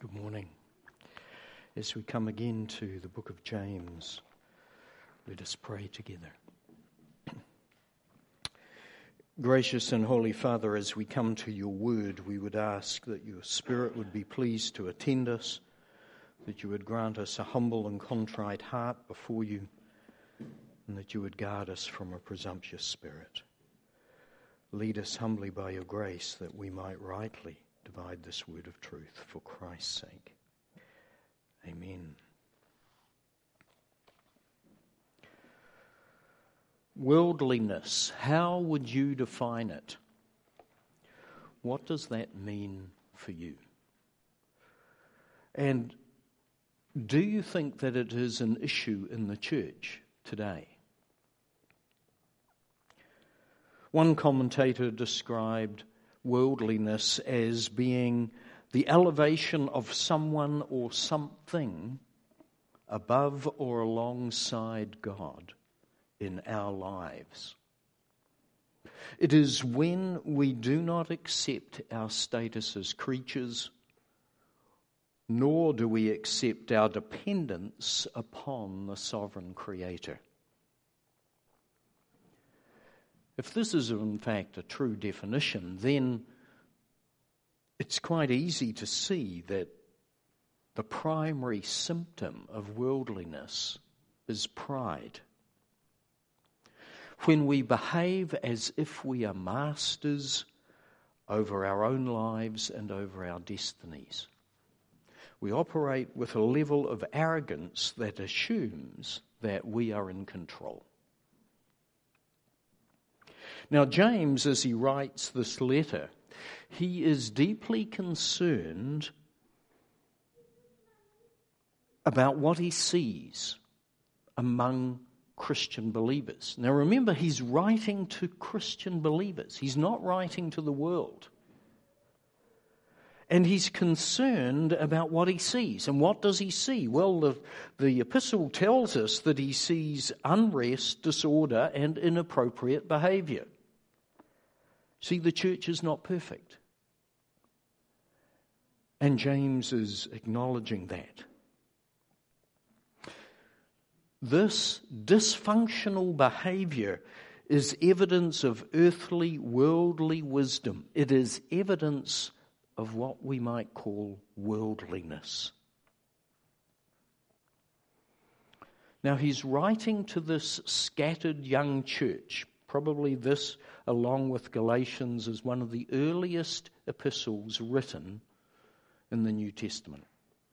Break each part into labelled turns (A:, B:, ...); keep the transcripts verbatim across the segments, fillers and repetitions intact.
A: Good morning. As we come again to the book of James, let us pray together. Gracious and Holy Father, as we come to your word, we would ask that your Spirit would be pleased to attend us, that you would grant us a humble and contrite heart before you, and that you would guard us from a presumptuous spirit. Lead us humbly by your grace, that we might rightly divide this word of truth for Christ's sake. Amen. Worldliness, how would you define it? What does that mean for you? And do you think that it is an issue in the church today? One commentator described worldliness as being the elevation of someone or something above or alongside God in our lives. It is when we do not accept our status as creatures, nor do we accept our dependence upon the sovereign Creator. If this is in fact a true definition, then it's quite easy to see that the primary symptom of worldliness is pride. When we behave as if we are masters over our own lives and over our destinies, we operate with a level of arrogance that assumes that we are in control. Now, James, as he writes this letter, he is deeply concerned about what he sees among Christian believers. Now, remember, he's writing to Christian believers. He's not writing to the world. And he's concerned about what he sees. And what does he see? Well, the, the epistle tells us that he sees unrest, disorder, and inappropriate behavior. See, the church is not perfect. And James is acknowledging that. This dysfunctional behavior is evidence of earthly, worldly wisdom. It is evidence of what we might call worldliness. Now, he's writing to this scattered young church. Probably this, along with Galatians, is one of the earliest epistles written in the New Testament.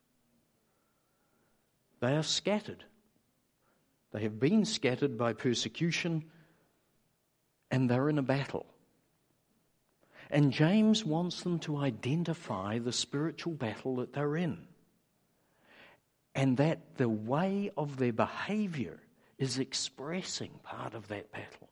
A: They are scattered. They have been scattered by persecution, and they're in a battle. And James wants them to identify the spiritual battle that they're in, and that the way of their behavior is expressing part of that battle.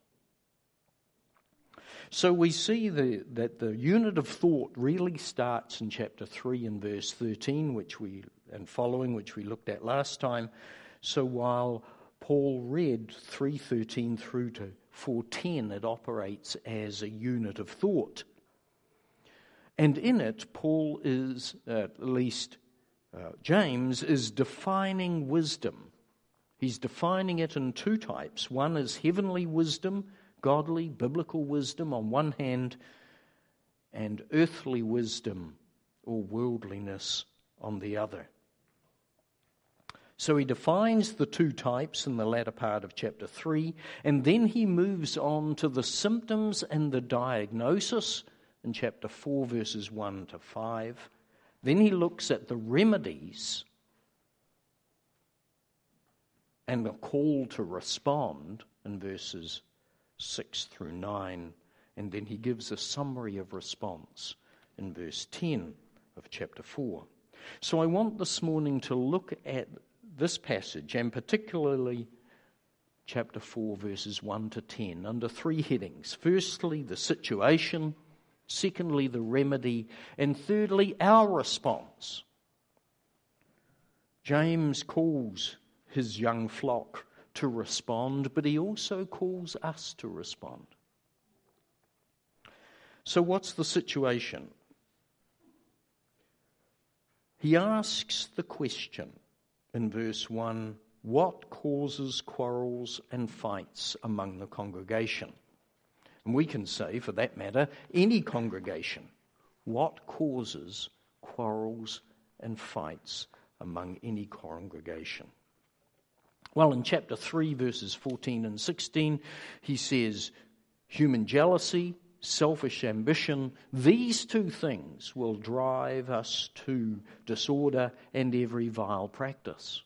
A: So we see the, that the unit of thought really starts in chapter three and verse thirteen, which we and following, which we looked at last time. So while Paul read three thirteen through to four ten, it operates as a unit of thought. And in it, Paul is, uh, at least uh, James, is defining wisdom. He's defining it in two types. One is heavenly wisdom, godly, biblical wisdom on one hand, and earthly wisdom or worldliness on the other. So he defines the two types in the latter part of chapter three, and then he moves on to the symptoms and the diagnosis in chapter four, verses one to five. Then he looks at the remedies and the call to respond in verses six through nine, and then he gives a summary of response in verse ten of chapter four. So I want this morning to look at this passage, and particularly chapter four, verses one to ten, under three headings. Firstly, the situation. Secondly, the remedy. And thirdly, our response. James calls his young flock to respond, but he also calls us to respond. So what's the situation? He asks the question in verse one, what causes quarrels and fights among the congregation? And we can say, for that matter, any congregation, what causes quarrels and fights among any congregation? Well, in chapter three, verses fourteen and sixteen, he says, human jealousy, selfish ambition, these two things will drive us to disorder and every vile practice.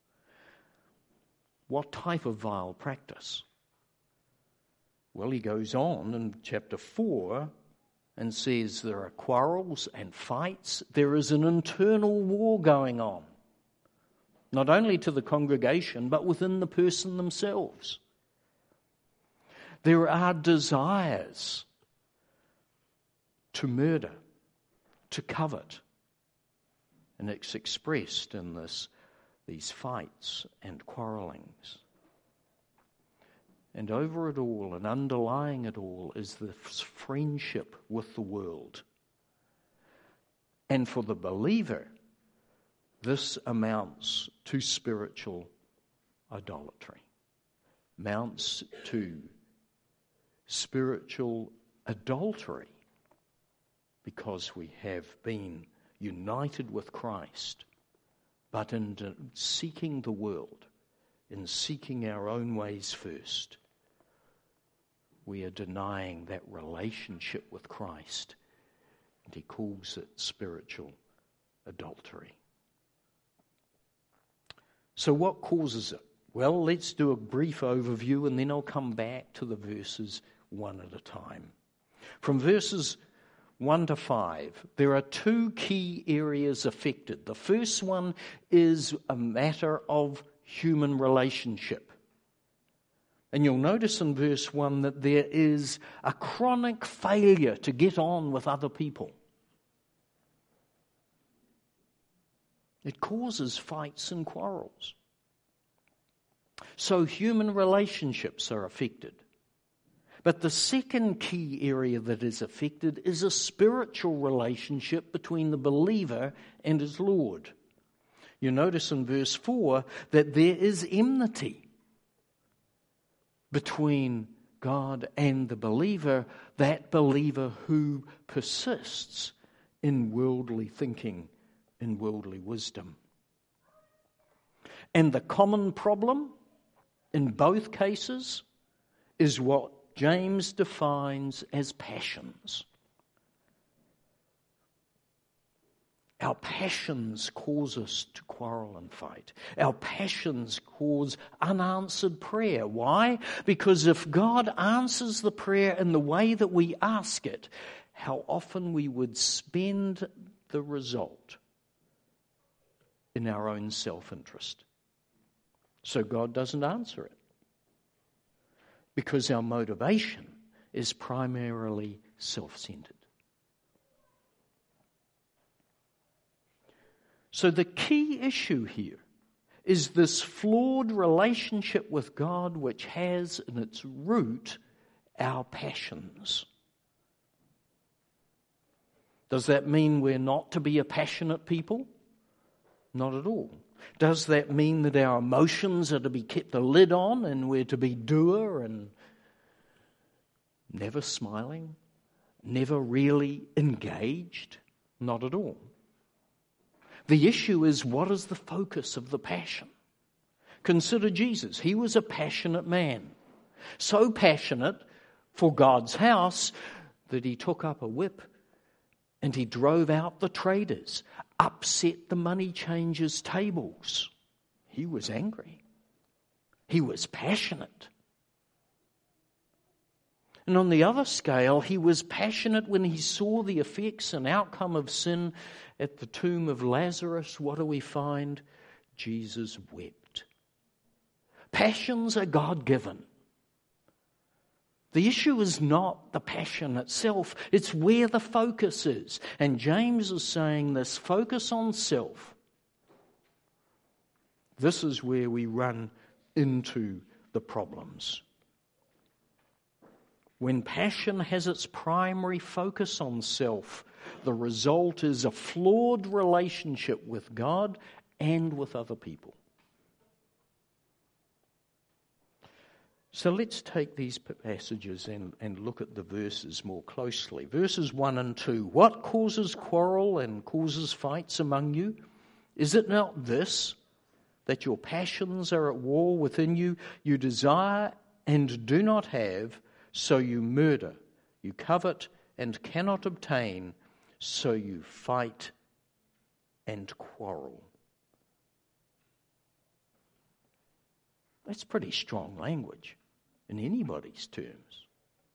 A: What type of vile practice? Well, he goes on in chapter four and says there are quarrels and fights. There is an internal war going on, not only to the congregation, but within the person themselves. There are desires to murder, to covet, and it's expressed in this, these fights and quarrelings. And over it all and underlying it all is this friendship with the world. And for the believer, this amounts to spiritual idolatry, amounts to spiritual adultery, because we have been united with Christ, but in seeking the world, in seeking our own ways first, we are denying that relationship with Christ, and he calls it spiritual adultery. So what causes it? Well, let's do a brief overview and then I'll come back to the verses one at a time. From verses one to five, there are two key areas affected. The first one is a matter of human relationship. And you'll notice in verse one that there is a chronic failure to get on with other people. It causes fights and quarrels. So human relationships are affected. But the second key area that is affected is a spiritual relationship between the believer and his Lord. You notice in verse four that there is enmity between God and the believer, that believer who persists in worldly thinking, in worldly wisdom. And the common problem in both cases is what James defines as passions. Our passions cause us to quarrel and fight. Our passions cause unanswered prayer. Why? Because if God answers the prayer in the way that we ask it, how often we would spend the result in our own self-interest. So God doesn't answer it. Because our motivation is primarily self-centered. So the key issue here is this flawed relationship with God, which has in its root our passions. Does that mean we're not to be a passionate people? Not at all. Does that mean that our emotions are to be kept a lid on and we're to be dour and never smiling, never really engaged? Not at all. The issue is, what is the focus of the passion? Consider Jesus. He was a passionate man. So passionate for God's house that he took up a whip and he drove out the traders, upset the money changers' tables. He was angry. He was passionate. And on the other scale, he was passionate when he saw the effects and outcome of sin at the tomb of Lazarus. What do we find? Jesus wept. Passions are God-given. The issue is not the passion itself, it's where the focus is. And James is saying this focus on self, this is where we run into the problems. When passion has its primary focus on self, the result is a flawed relationship with God and with other people. So let's take these passages and, and look at the verses more closely. Verses one and two. What causes quarrel and causes fights among you? Is it not this, that your passions are at war within you? You desire and do not have, so you murder. You covet and cannot obtain, so you fight and quarrel. That's pretty strong language in anybody's terms.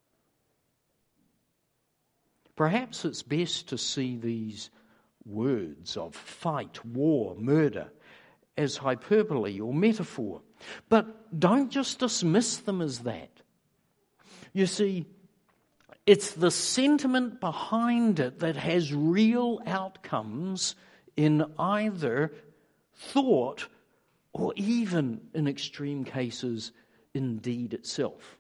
A: Perhaps it's best to see these words of fight, war, murder as hyperbole or metaphor. But don't just dismiss them as that. You see, it's the sentiment behind it that has real outcomes in either thought or even, in extreme cases, in deed itself.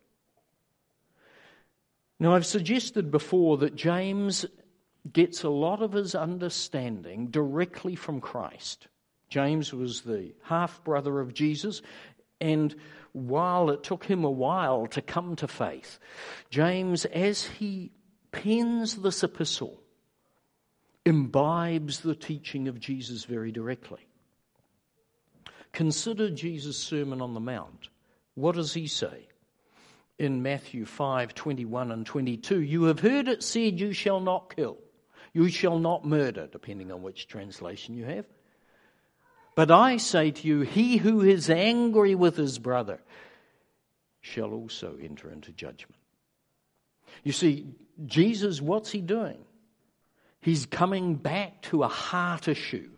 A: Now, I've suggested before that James gets a lot of his understanding directly from Christ. James was the half-brother of Jesus, and while it took him a while to come to faith, James, as he pens this epistle, imbibes the teaching of Jesus very directly. Consider Jesus' Sermon on the Mount. What does he say? In Matthew five, twenty-one and twenty-two, you have heard it said, you shall not kill. You shall not murder, depending on which translation you have. But I say to you, he who is angry with his brother shall also enter into judgment. You see, Jesus, what's he doing? He's coming back to a heart issue.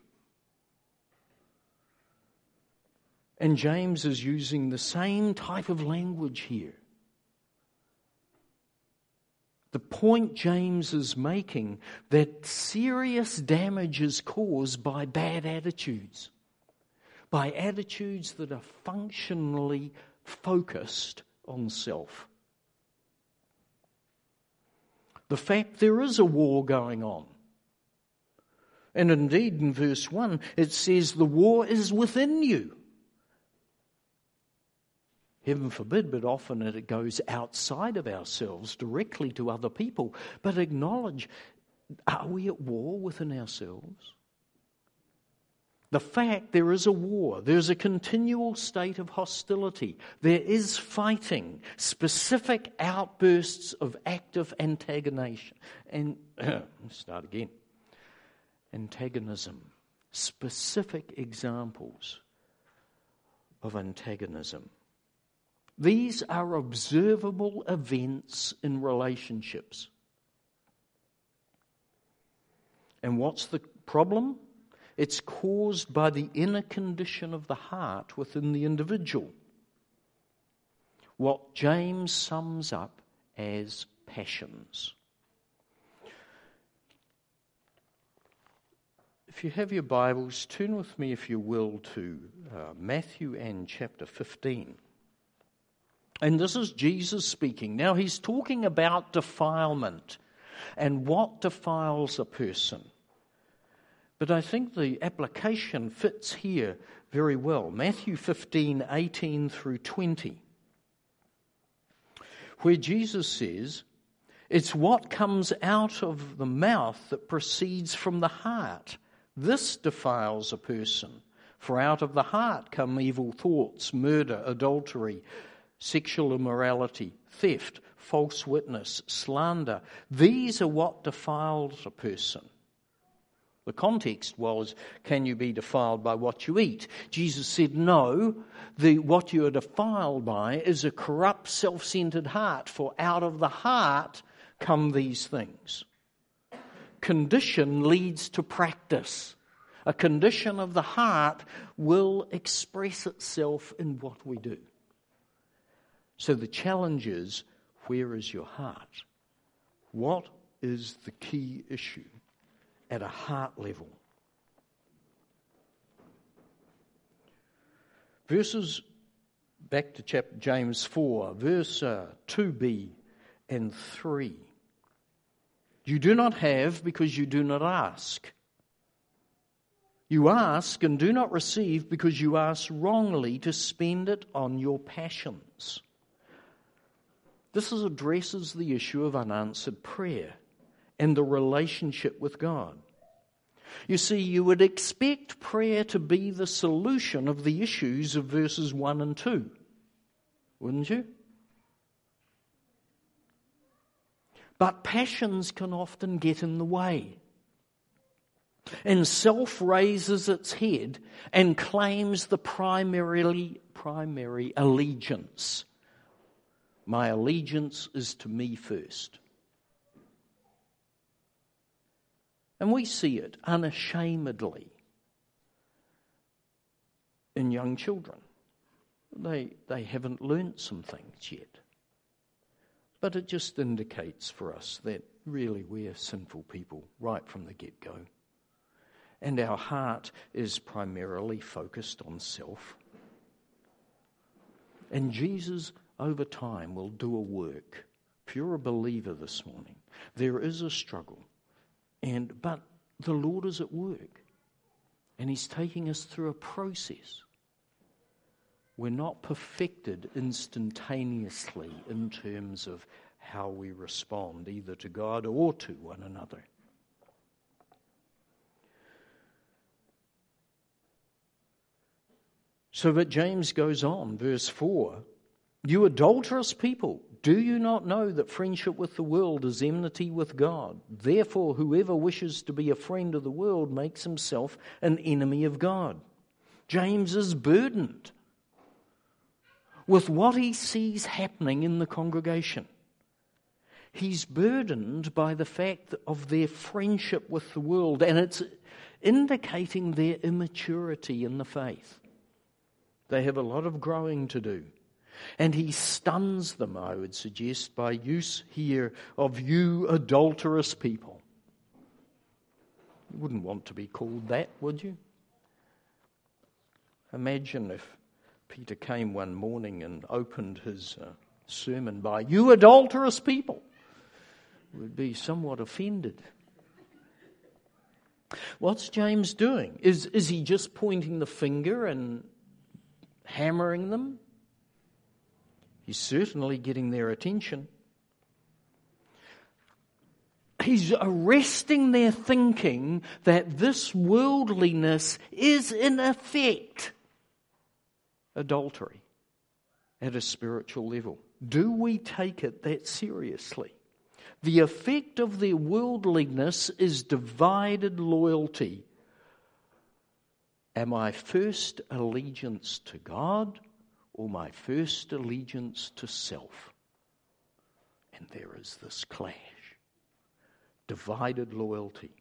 A: And James is using the same type of language here. The point James is making, that serious damage is caused by bad attitudes, by attitudes that are functionally focused on self. The fact there is a war going on. And indeed, in verse one, it says the war is within you. Heaven forbid, but often it goes outside of ourselves, directly to other people. But acknowledge, are we at war within ourselves? The fact there is a war, there's a continual state of hostility, there is fighting, specific outbursts of active antagonism. And, uh, start again. Antagonism. Specific examples of antagonism. These are observable events in relationships. And what's the problem? It's caused by the inner condition of the heart within the individual. What James sums up as passions. If you have your Bibles, turn with me, if you will, to uh, Matthew and chapter fifteen. And this is Jesus speaking. Now he's talking about defilement and what defiles a person. But I think the application fits here very well. Matthew fifteen, eighteen through twenty. Where Jesus says, it's what comes out of the mouth that proceeds from the heart. This defiles a person. For out of the heart come evil thoughts, murder, adultery, sexual immorality, theft, false witness, slander. These are what defiles a person. The context was, can you be defiled by what you eat? Jesus said, no, the, what you are defiled by is a corrupt, self-centered heart, for out of the heart come these things. Condition leads to practice. A condition of the heart will express itself in what we do. So the challenge is, where is your heart? What is the key issue at a heart level? Verses, back to chapter James four, verse uh, two b and three. You do not have because you do not ask. You ask and do not receive because you ask wrongly to spend it on your passions. This is, addresses the issue of unanswered prayer and the relationship with God. You see, you would expect prayer to be the solution of the issues of verses one and two, wouldn't you? But passions can often get in the way. And self raises its head and claims the primarily primary allegiance. My allegiance is to me first. And we see it unashamedly in young children. They, they haven't learnt some things yet. But it just indicates for us that really we're sinful people right from the get-go. And our heart is primarily focused on self. And Jesus, over time, will do a work. If you're a believer this morning, there is a struggle. And but the Lord is at work. And He's taking us through a process. We're not perfected instantaneously in terms of how we respond either to God or to one another. So that James goes on, verse four, you adulterous people, do you not know that friendship with the world is enmity with God? Therefore, whoever wishes to be a friend of the world makes himself an enemy of God. James is burdened with what he sees happening in the congregation. He's burdened by the fact of their friendship with the world, and it's indicating their immaturity in the faith. They have a lot of growing to do. And he stuns them, I would suggest, by use here of you adulterous people. You wouldn't want to be called that, would you? Imagine if Peter came one morning and opened his uh, sermon by, you adulterous people. We'd be somewhat offended. What's James doing? Is, is he just pointing the finger and hammering them? He's certainly getting their attention. He's arresting their thinking that this worldliness is in effect adultery at a spiritual level. Do we take it that seriously? The effect of their worldliness is divided loyalty. Am I first allegiance to God or my first allegiance to self? And there is this clash. Divided loyalty.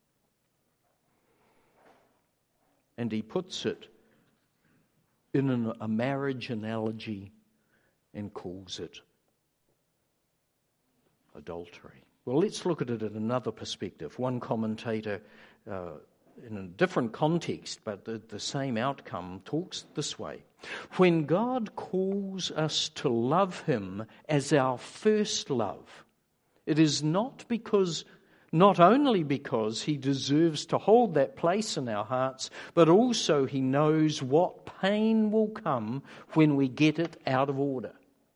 A: And he puts it in an, a marriage analogy and calls it adultery. Well, let's look at it in another perspective. One commentator, uh, in a different context, but the, the same outcome, talks this way. When God calls us to love Him as our first love, it is not because, not only because He deserves to hold that place in our hearts, but also He knows what pain will come when we get it out of order.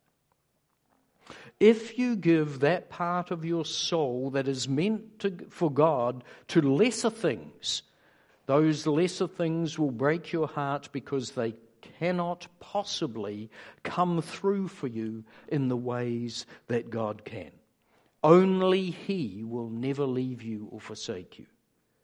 A: If you give that part of your soul that is meant to, for God to lesser things, those lesser things will break your heart because they cannot possibly come through for you in the ways that God can. Only He will never leave you or forsake you.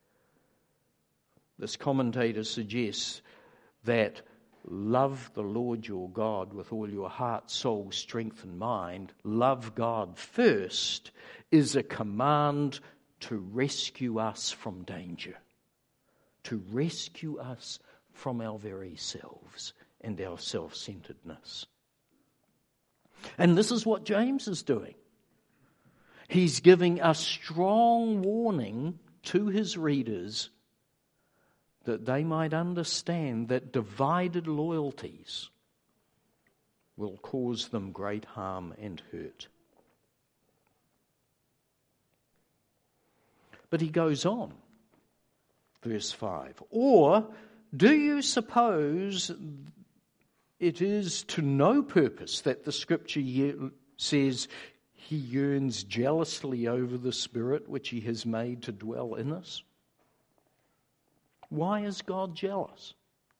A: This commentator suggests that love the Lord your God with all your heart, soul, strength, and mind. Love God first is a command to rescue us from danger, to rescue us from our very selves and our self-centeredness. And this is what James is doing. He's giving a strong warning to his readers that they might understand that divided loyalties will cause them great harm and hurt. But he goes on, verse five. Or do you suppose it is to no purpose that the Scripture says he yearns jealously over the Spirit which he has made to dwell in us? Why is God jealous?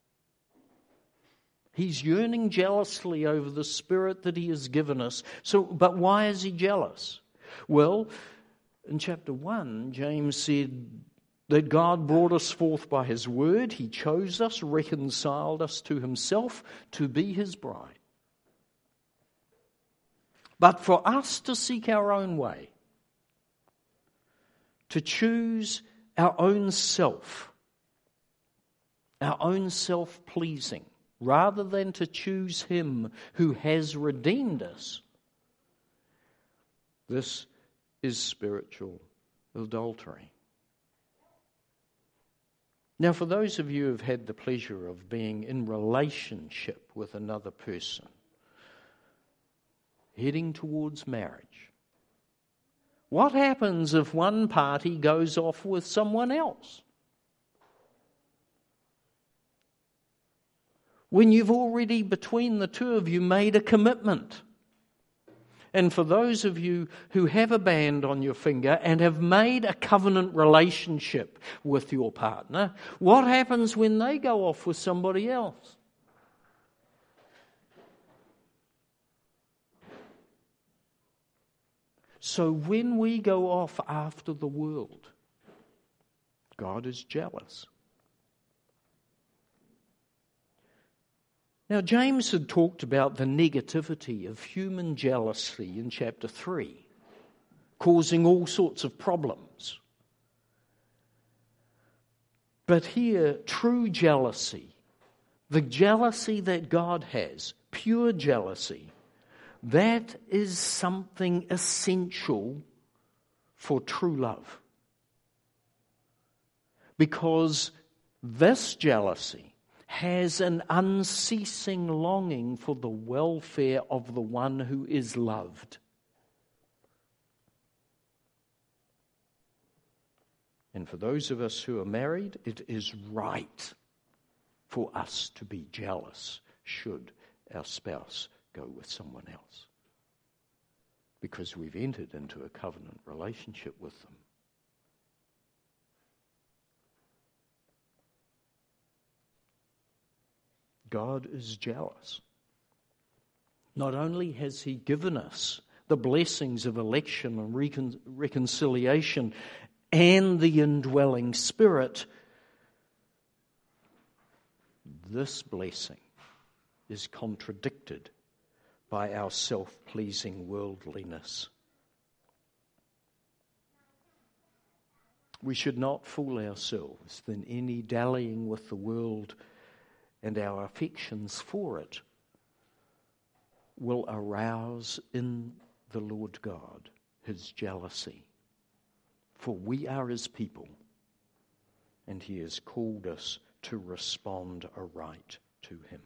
A: He's yearning jealously over the Spirit that he has given us. So, but why is he jealous? Well, in chapter one, James said that God brought us forth by his word. He chose us, reconciled us to himself to be his bride. But for us to seek our own way, to choose our own self, our own self-pleasing, rather than to choose him who has redeemed us, this is spiritual adultery. Now, for those of you who have had the pleasure of being in relationship with another person, heading towards marriage, what happens if one party goes off with someone else? When you've already, between the two of you, made a commitment. And for those of you who have a band on your finger and have made a covenant relationship with your partner, what happens when they go off with somebody else? So when we go off after the world, God is jealous. Now, James had talked about the negativity of human jealousy in chapter three, causing all sorts of problems. But here, true jealousy, the jealousy that God has, pure jealousy, that is something essential for true love. Because this jealousy has an unceasing longing for the welfare of the one who is loved. And for those of us who are married, it is right for us to be jealous should our spouse go with someone else, because we've entered into a covenant relationship with them. God is jealous. Not only has he given us the blessings of election and recon- reconciliation and the indwelling Spirit, this blessing is contradicted by our self-pleasing worldliness. We should not fool ourselves that any dallying with the world and our affections for it will arouse in the Lord God his jealousy. For we are his people, and he has called us to respond aright to him.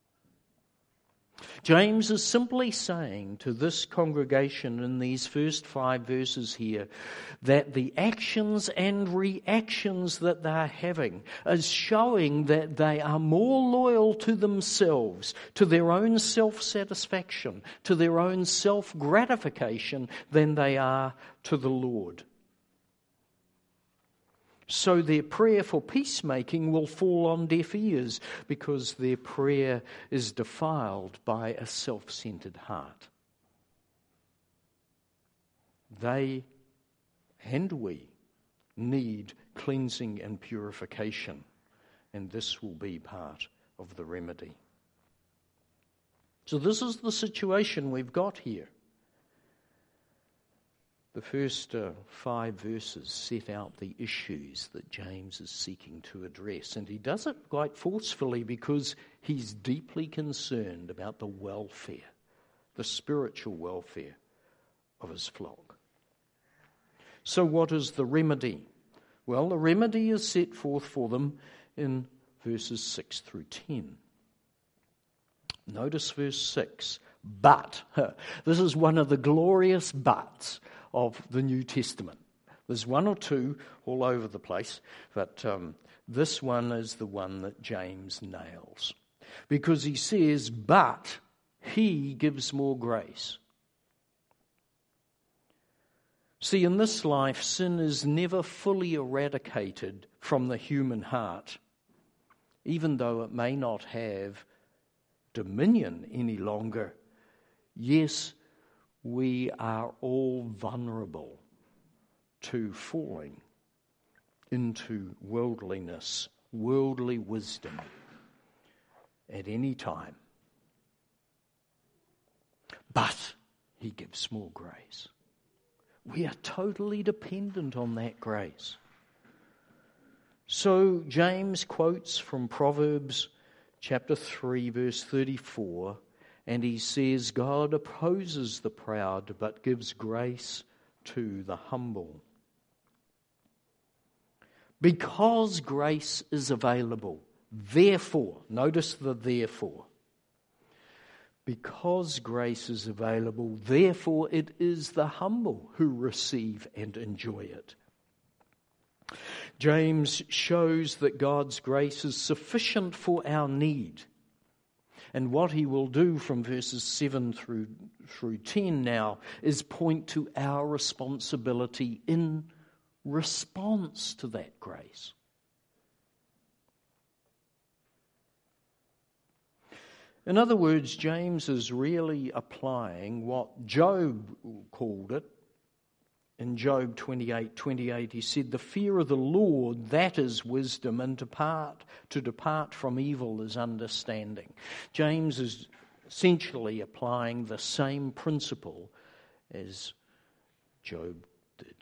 A: James is simply saying to this congregation in these first five verses here that the actions and reactions that they're having is showing that they are more loyal to themselves, to their own self-satisfaction, to their own self-gratification than they are to the Lord. So their prayer for peacemaking will fall on deaf ears because their prayer is defiled by a self-centered heart. They and we need cleansing and purification, and this will be part of the remedy. So this is the situation we've got here. The first uh, five verses set out the issues that James is seeking to address, and he does it quite forcefully because he's deeply concerned about the welfare, the spiritual welfare of his flock. So what is the remedy? Well, the remedy is set forth for them in verses six through ten. Notice verse six. But, this is one of the glorious buts of the New Testament. There's one or two all over the place, but um, this one is the one that James nails. Because he says, but he gives more grace. See, in this life, sin is never fully eradicated from the human heart, even though it may not have dominion any longer. Yes, we are all vulnerable to falling into worldliness, worldly wisdom at any time. But he gives more grace. We are totally dependent on that grace. So James quotes from Proverbs chapter three, verse thirty-four, and he says, God opposes the proud, but gives grace to the humble. Because grace is available, therefore, notice the therefore. Because grace is available, therefore it is the humble who receive and enjoy it. James shows that God's grace is sufficient for our need. And what he will do from verses seven through, through ten now is point to our responsibility in response to that grace. In other words, James is really applying what Job called it. In Job twenty-eight twenty-eight, he said, the fear of the Lord, that is wisdom, and depart, to depart from evil is understanding. James is essentially applying the same principle as Job did.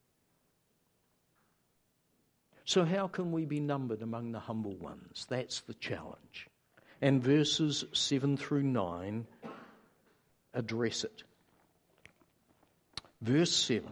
A: So how can we be numbered among the humble ones? That's the challenge. And verses seven through nine address it. Verse seven.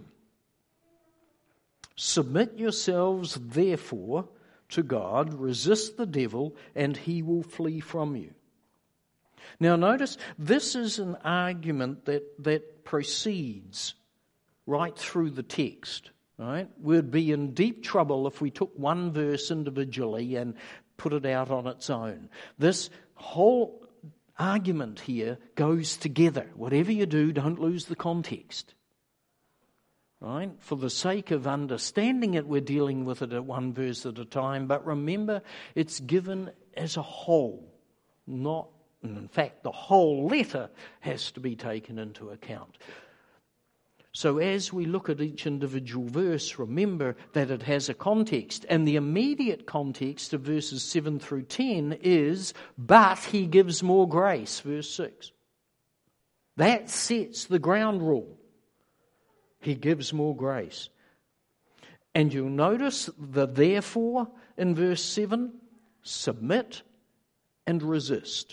A: Submit yourselves, therefore, to God, resist the devil, and he will flee from you. Now notice, this is an argument that, that proceeds right through the text. Right? We'd be in deep trouble if we took one verse individually and put it out on its own. This whole argument here goes together. Whatever you do, don't lose the context. Right? For the sake of understanding it, we're dealing with it at one verse at a time. But remember, it's given as a whole. Not, in fact, the whole letter has to be taken into account. So as we look at each individual verse, remember that it has a context. And the immediate context of verses seven through ten is, but he gives more grace, verse six. That sets the ground rule. He gives more grace. And you'll notice the therefore in verse seven, submit and resist.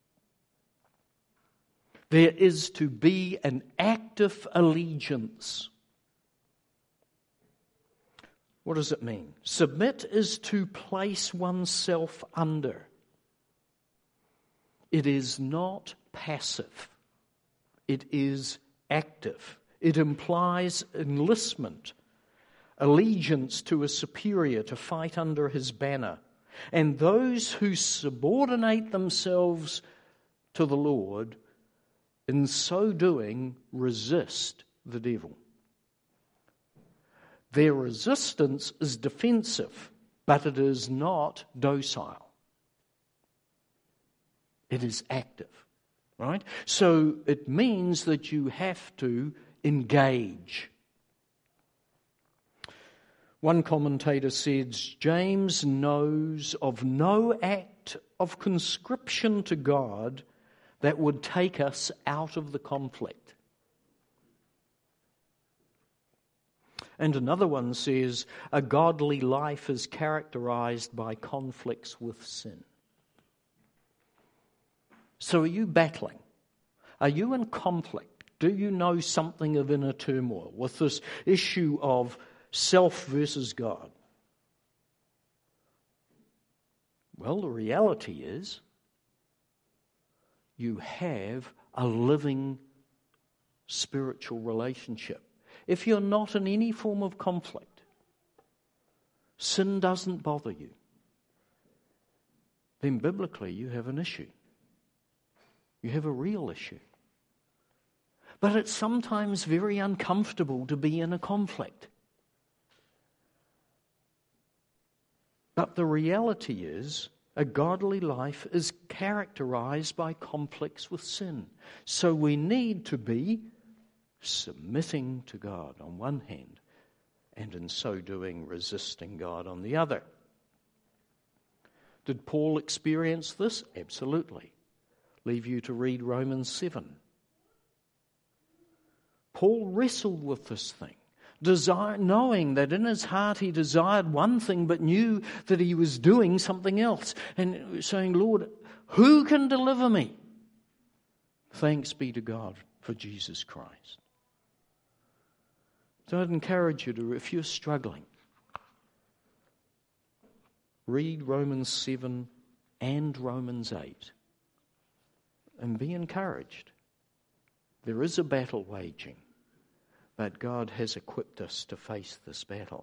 A: There is to be an active allegiance. What does it mean? Submit is to place oneself under. It is not passive. It is active. It implies enlistment, allegiance to a superior to fight under his banner. And those who subordinate themselves to the Lord, in so doing, resist the devil. Their resistance is defensive, but it is not docile. It is active, right? So it means that you have to engage. One commentator says, James knows of no act of conscription to God that would take us out of the conflict. And another one says, a godly life is characterized by conflicts with sin. So are you battling? Are you in conflict? Do you know something of inner turmoil with this issue of self versus God? Well, the reality is you have a living spiritual relationship. If you're not in any form of conflict, sin doesn't bother you, then biblically you have an issue. You have a real issue. But it's sometimes very uncomfortable to be in a conflict. But the reality is, a godly life is characterized by conflicts with sin. So we need to be submitting to God on one hand, and in so doing resisting God on the other. Did Paul experience this? Absolutely. Leave you to read Romans seven. Paul wrestled with this thing, desire, knowing that in his heart he desired one thing but knew that he was doing something else, and saying, Lord, who can deliver me? Thanks be to God for Jesus Christ. So I'd encourage you to, if you're struggling, read Romans seven and Romans eight and be encouraged. There is a battle waging, but God has equipped us to face this battle.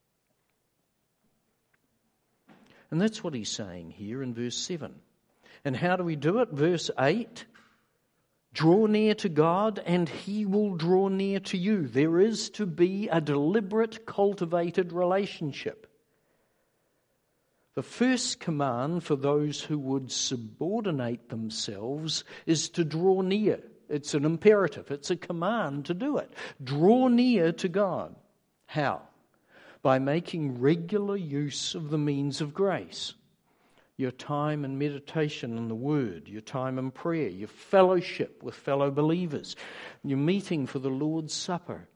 A: And that's what he's saying here in verse seven. And how do we do it? Verse eight, draw near to God and he will draw near to you. There is to be a deliberate, cultivated relationship. The first command for those who would subordinate themselves is to draw near. It's an imperative. It's a command to do it. Draw near to God. How? By making regular use of the means of grace. Your time in meditation in the Word, your time in prayer, your fellowship with fellow believers, your meeting for the Lord's Supper.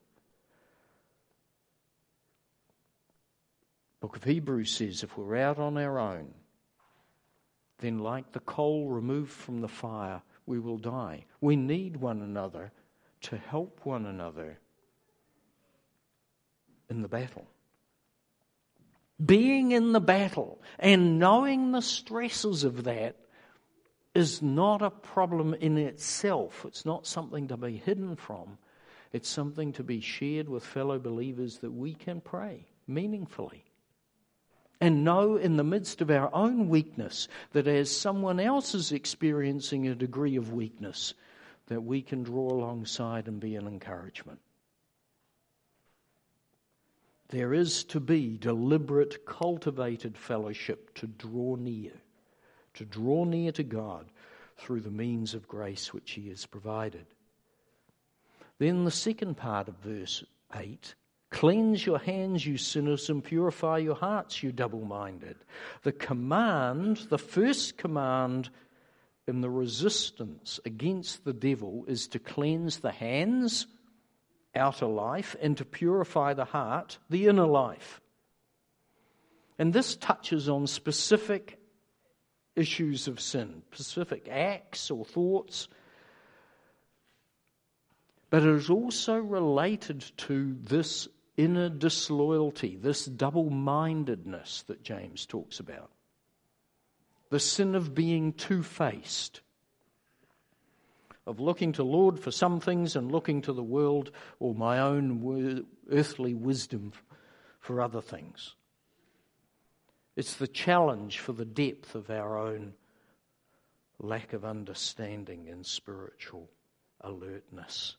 A: The book of Hebrews says if we're out on our own, then like the coal removed from the fire, we will die. We need one another to help one another in the battle. Being in the battle and knowing the stresses of that is not a problem in itself. It's not something to be hidden from. It's something to be shared with fellow believers that we can pray meaningfully. And know in the midst of our own weakness that as someone else is experiencing a degree of weakness, that we can draw alongside and be an encouragement. There is to be deliberate, cultivated fellowship to draw near, to draw near to God through the means of grace which He has provided. Then the second part of verse eight, cleanse your hands, you sinners, and purify your hearts, you double-minded. The command, the first command in the resistance against the devil is to cleanse the hands, outer life, and to purify the heart, the inner life. And this touches on specific issues of sin, specific acts or thoughts, but it is also related to this inner disloyalty, this double-mindedness that James talks about. The sin of being two-faced, of looking to Lord for some things and looking to the world or my own earthly wisdom for other things. It's the challenge for the depth of our own lack of understanding and spiritual alertness.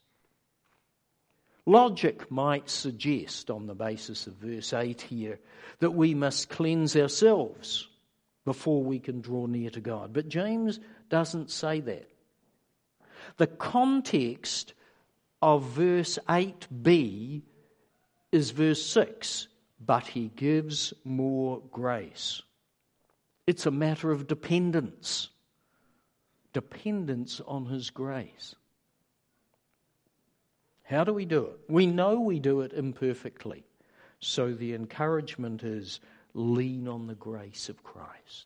A: Logic might suggest, on the basis of verse eight here, that we must cleanse ourselves before we can draw near to God. But James doesn't say that. The context of verse eight b is verse six, but he gives more grace. It's a matter of dependence. Dependence on his grace. How do we do it? We know we do it imperfectly. So the encouragement is lean on the grace of Christ.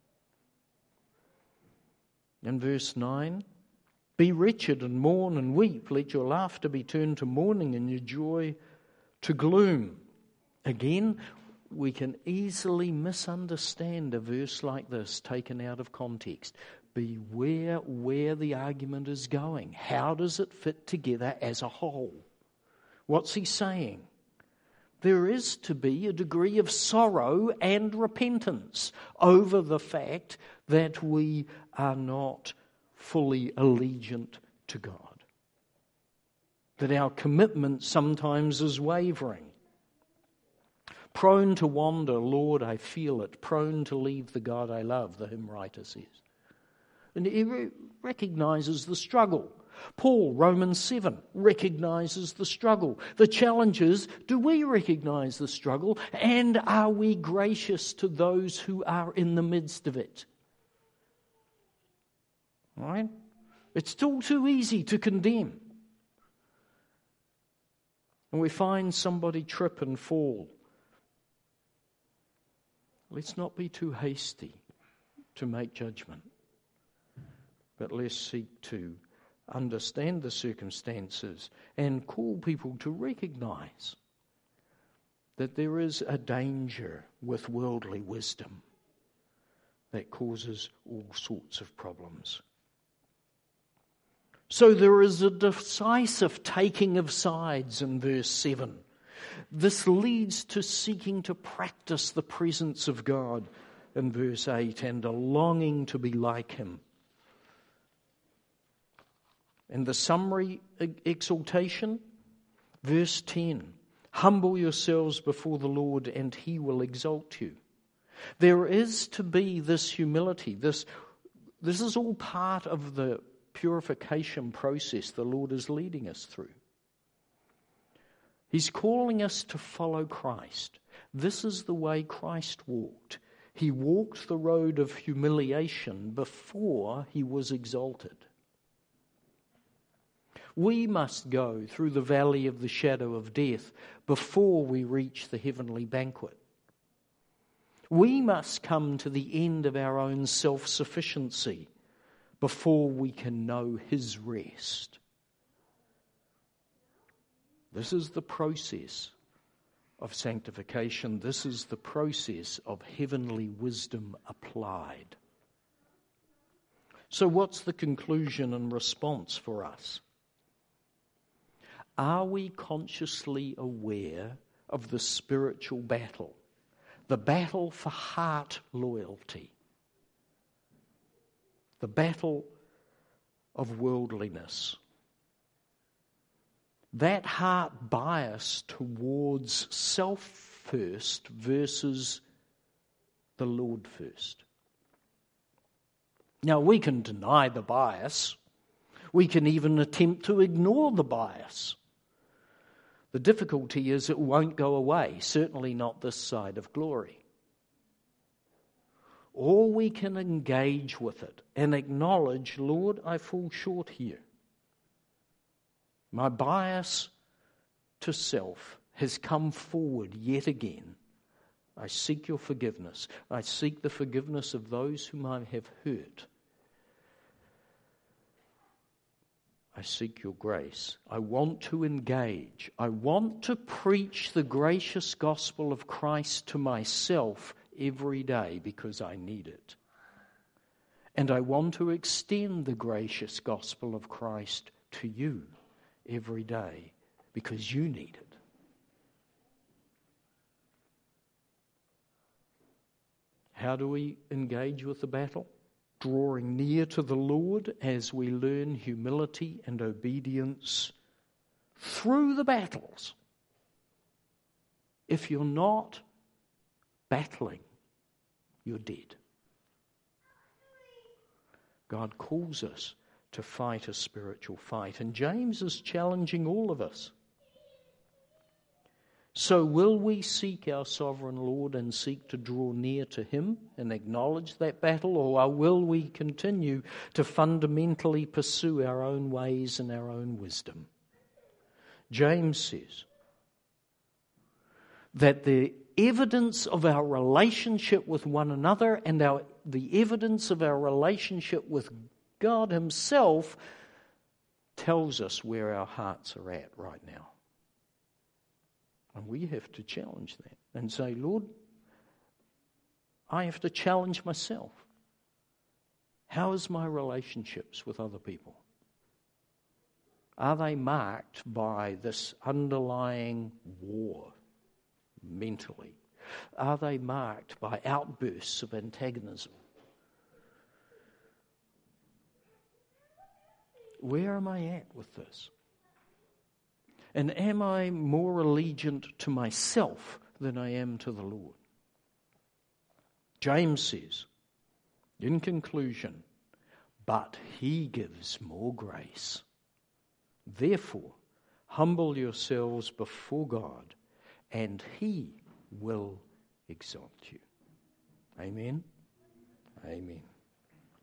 A: In verse nine, be wretched and mourn and weep. Let your laughter be turned to mourning and your joy to gloom. Again, we can easily misunderstand a verse like this taken out of context. Beware where the argument is going. How does it fit together as a whole? What's he saying? There is to be a degree of sorrow and repentance over the fact that we are not fully allegiant to God. That our commitment sometimes is wavering. Prone to wander, Lord, I feel it. Prone to leave the God I love, the hymn writer says. And he re- recognizes the struggle. Paul, Romans seven, recognizes the struggle. The challenge is, do we recognize the struggle? And are we gracious to those who are in the midst of it? Right? It's still too easy to condemn. And we find somebody trip and fall. Let's not be too hasty to make judgment, but let's seek to understand the circumstances and call people to recognize that there is a danger with worldly wisdom that causes all sorts of problems. So there is a decisive taking of sides in verse seven. This leads to seeking to practice the presence of God in verse eight and a longing to be like him. And the summary exhortation, verse ten, humble yourselves before the Lord and he will exalt you. There is to be this humility. This, this is all part of the purification process the Lord is leading us through. He's calling us to follow Christ. This is the way Christ walked. He walked the road of humiliation before he was exalted. We must go through the valley of the shadow of death before we reach the heavenly banquet. We must come to the end of our own self-sufficiency before we can know his rest. This is the process of sanctification. This is the process of heavenly wisdom applied. So what's the conclusion and response for us? Are we consciously aware of the spiritual battle, the battle for heart loyalty, the battle of worldliness, that heart bias towards self first versus the Lord first? Now, we can deny the bias. We can even attempt to ignore the bias. The difficulty is it won't go away, certainly not this side of glory. Or we can engage with it and acknowledge, Lord, I fall short here. My bias to self has come forward yet again. I seek your forgiveness. I seek the forgiveness of those whom I have hurt. I seek your grace. I want to engage. I want to preach the gracious gospel of Christ to myself every day because I need it. And I want to extend the gracious gospel of Christ to you every day because you need it. How do we engage with the battle? Drawing near to the Lord as we learn humility and obedience through the battles. If you're not battling, you're dead. God calls us to fight a spiritual fight, and James is challenging all of us. So will we seek our sovereign Lord and seek to draw near to him and acknowledge that battle, or will we continue to fundamentally pursue our own ways and our own wisdom? James says that the evidence of our relationship with one another and our, the evidence of our relationship with God himself tells us where our hearts are at right now. And we have to challenge that and say, Lord, I have to challenge myself. How is my relationships with other people? Are they marked by this underlying war mentally? Are they marked by outbursts of antagonism? Where am I at with this? And am I more allegiant to myself than I am to the Lord? James says, in conclusion, but he gives more grace. Therefore, humble yourselves before God, and he will exalt you. Amen. Amen.